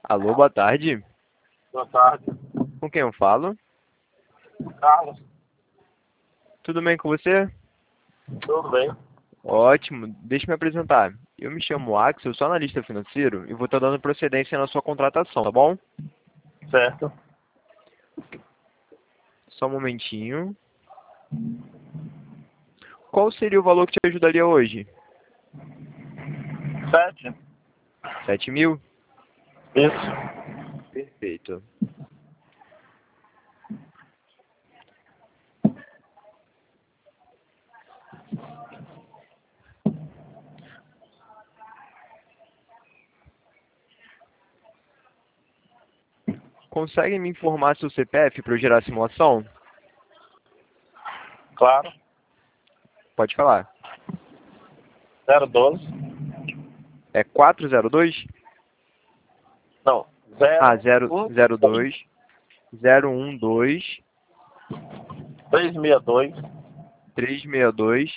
Alô, boa tarde. Boa tarde. Com quem eu falo? Carlos, Tudo bem com você? tudo bem? Ótimo, deixa eu me apresentar. Eu me chamo Axel, eu sou analista financeiro e vou estar dando procedência na sua contratação, tá bom? Certo. Só um momentinho. Qual seria o valor que te ajudaria hoje? 7. 7.000? Isso. Perfeito. Consegue me informar seu CPF para eu gerar a simulação? Claro. Pode falar. 012. É 402? Não. Ah, 0, 002 012 362 362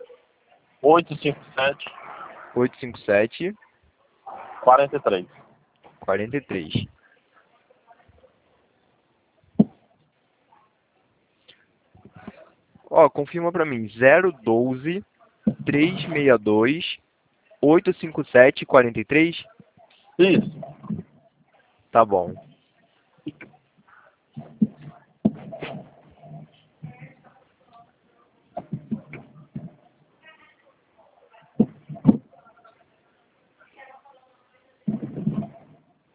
857 857 43. 43. Ó, confirma pra mim. 012 362 857 43? Isso. Tá bom.